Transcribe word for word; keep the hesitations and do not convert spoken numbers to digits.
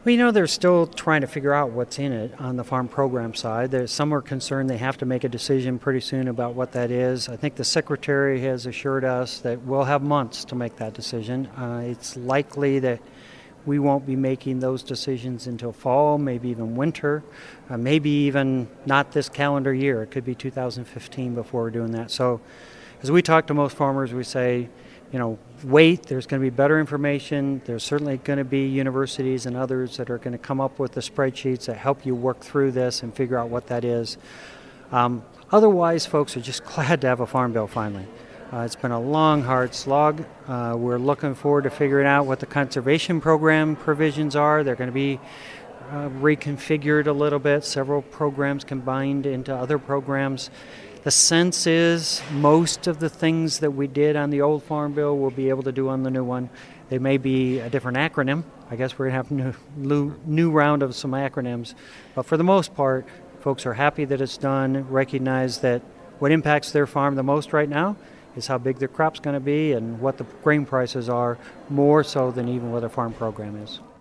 Well, you know, they're still trying to figure out what's in it on the farm program side. There's some are concerned they have to make a decision pretty soon about what that is. I think the Secretary has assured us that we'll have months to make that decision. Uh, it's likely that we won't be making those decisions until fall, maybe even winter, uh, maybe even not this calendar year. It could be two thousand fifteen before we're doing that. So as we talk to most farmers, we say, you know, wait, there's going to be better information. There's certainly going to be universities and others that are going to come up with the spreadsheets that help you work through this and figure out what that is. Um, otherwise, folks are just glad to have a farm bill finally. Uh, it's been a long, hard slog. Uh, we're looking forward to figuring out what the conservation program provisions are. They're going to be uh, reconfigured a little bit, several programs combined into other programs. The sense is most of the things that we did on the old farm bill we'll be able to do on the new one. They may be a different acronym. I guess we're going to have a new, new round of some acronyms. But for the most part, folks are happy that it's done, recognize that what impacts their farm the most right now is how big their crop's going to be and what the grain prices are, more so than even what a farm program is.